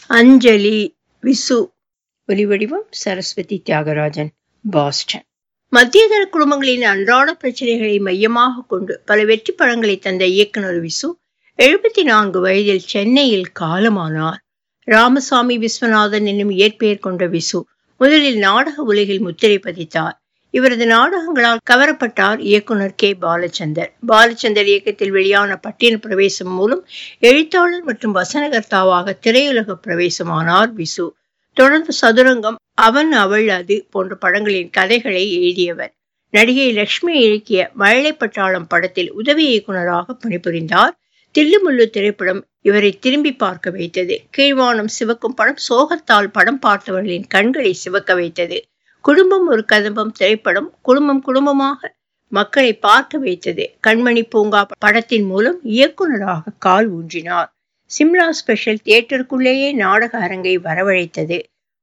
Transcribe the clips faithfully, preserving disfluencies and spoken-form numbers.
அஞ்சலி. விசு. ஒலிவடிவம் சரஸ்வதி தியாகராஜன், பாஸ்டன். மத்தியதர குடும்பங்களின் அன்றாட பிரச்சனைகளை மையமாக கொண்டு பல வெற்றி படங்களை தந்த இயக்குனர் விசு எழுபத்தி நான்கு வயதில் சென்னையில் காலமானார். ராமசாமி விஸ்வநாதன் என்னும் இயற்பெயர் கொண்ட விசு முதலில் நாடக உலகில் முத்திரை பதித்தார். இவரது நாடகங்களால் கவரப்பட்டார் இயக்குனர் கே பாலச்சந்தர். பாலச்சந்தர் இயக்கத்தில் வெளியான பட்டின பிரவேசம் மூலம் எழுத்தாளர் மற்றும் வசனகர்த்தாவாக திரையுலக பிரவேசமானார் விசு. தொடர்ந்து சதுரங்கம், அவன் அவள் அது போன்ற படங்களின் கதைகளை எழுதியவர். நடிகை லட்சுமி இயக்கிய மழலை பட்டாளம் படத்தில் உதவி இயக்குநராக பணிபுரிந்தார். தில்லுமுள்ளு திரைப்படம் இவரை திரும்பி பார்க்க வைத்தது. கீழ்வானம் சிவக்கும் படம் சோகத்தால் படம் பார்த்தவர்களின் கண்களை சிவக்க வைத்தது. குடும்பம் ஒரு கதம்பம் திரைப்படம் குடும்பம் குடும்பமாக மக்களை பார்க்க வைத்தது. கண்மணி பூங்கா படத்தின் மூலம் இயக்குநராக கால் ஊன்றினார். சிம்லா ஸ்பெஷல் தியேட்டருக்குள்ளேயே நாடக அரங்கை வரவழைத்தது.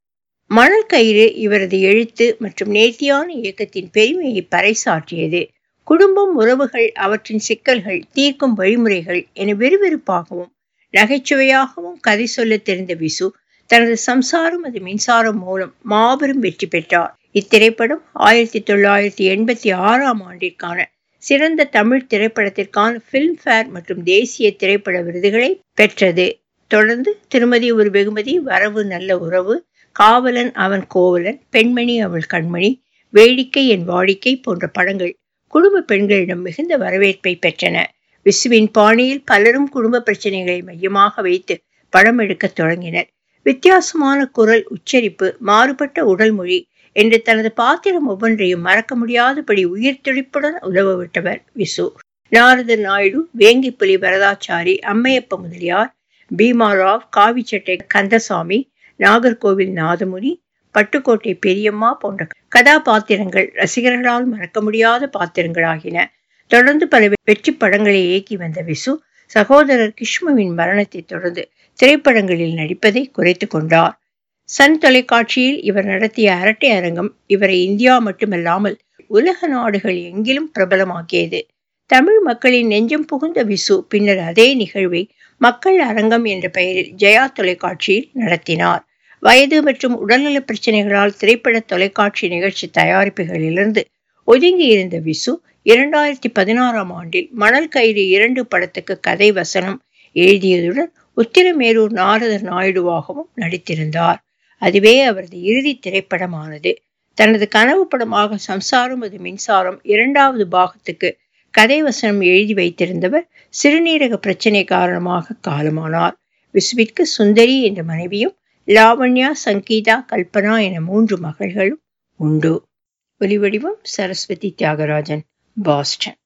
மணல் கயிறு இவரது எழுத்து மற்றும் நேர்த்தியான இயக்கத்தின் பெருமையை பறைசாற்றியது. குடும்பம், உறவுகள், அவற்றின் சிக்கல்கள், தீர்க்கும் வழிமுறைகள் என விறுவிறுப்பாகவும் நகைச்சுவையாகவும் கதை சொல்ல தெரிந்த விசு தனது சம்சாரம் அது மின்சாரம் மூலம் மாபெரும் வெற்றி பெற்றார். இத்திரைப்படம் ஆயிரத்தி தொள்ளாயிரத்தி எண்பத்தி ஆறாம் ஆண்டிற்கான சிறந்த தமிழ் திரைப்படத்திற்கான பிலிம்பேர் மற்றும் தேசிய திரைப்பட விருதுகளை பெற்றது. தொடர்ந்து திருமதி ஒரு வெகுமதி, வரவு நல்ல உறவு, காவலன் அவன் கோவலன், பெண்மணி அவள் கண்மணி, வேடிக்கை என் வாடிக்கை போன்ற படங்கள் குடும்ப பெண்களிடம் மிகுந்த வரவேற்பை பெற்றன. விசுவின் பாணியில் பலரும் குடும்ப பிரச்சனைகளை மையமாக வைத்து படம் எடுக்க தொடங்கினர். வித்தியாசமான குரல் உச்சரிப்பு, மாறுபட்ட உடல் மொழி என்று தனது பாத்திரம் ஒவ்வொன்றையும் மறக்க முடியாதபடி உயிர் துடிப்புடன் உதவ விட்டவர் விசு. நாரதர் நாயுடு, வேங்கிப்புலி வரதாச்சாரி, அம்மையப்ப முதலியார், பீமாராவ், காவிச்சட்டை கந்தசாமி, நாகர்கோவில் நாதமுனி, பட்டுக்கோட்டை பெரியம்மா போன்ற கதாபாத்திரங்கள் ரசிகர்களால் மறக்க முடியாத பாத்திரங்களாகின. தொடர்ந்து பல வெற்றி படங்களை இயக்கி வந்த விசு சகோதரர் கிஷ்முவின் மரணத்தை தொடர்ந்து திரைப்படங்களில் நடிப்பதை குறைத்து கொண்டார். சன் தொலைக்காட்சியில் இவர் நடத்திய அரட்டை அரங்கம் இவரை இந்தியா மட்டுமல்லாமல் உலக நாடுகள் எங்கிலும் பிரபலமாக்கியது. தமிழ் மக்களின் நெஞ்சம் புகுந்த விசு பின்னர் அதே நிகழ்வை மக்கள் அரங்கம் என்ற பெயரில் ஜெயா தொலைக்காட்சியில் நடத்தினார். வயது மற்றும் உடல்நல பிரச்சனைகளால் திரைப்பட தொலைக்காட்சி நிகழ்ச்சி தயாரிப்புகளிலிருந்து ஒதுங்கி இருந்த விசு இரண்டாயிரத்தி பதினாறாம் ஆண்டில் மணல் கயிறு இரண்டு படத்துக்கு கதை வசனம் எழுதியதுடன் உத்திரமேரூர் நாரதர் நாயுடுவாகவும் நடித்திருந்தார். அதுவே அவரது இறுதி திரைப்படமானது. தனது கனவு படமாக சம்சாரம் அது மின்சாரம் இரண்டாவது பாகத்துக்கு கதை வசனம் எழுதி வைத்திருந்தவர் சிறுநீரக பிரச்சனை காரணமாக காலமானார். விசுவிற்கு சுந்தரி என்ற மனைவியும் லாவண்யா, சங்கீதா, கல்பனா என மூன்று மகள்களும் உண்டு. ஒலிவடிவம் சரஸ்வதி தியாகராஜன், பாஸ்டன்.